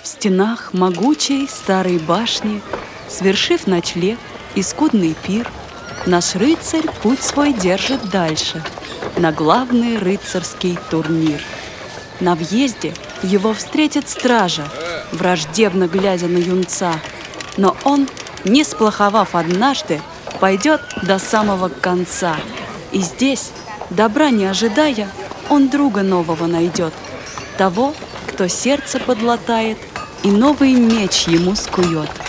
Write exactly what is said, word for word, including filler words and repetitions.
В стенах могучей старой башни, свершив ночлег и скудный пир, наш рыцарь путь свой держит дальше, на главный рыцарский турнир. На въезде его встретит стража, враждебно глядя на юнца, но он, не сплоховав однажды, пойдет до самого конца. И здесь, добра не ожидая, он друга нового найдет, того, кто сердце подлатает и новый меч ему скует.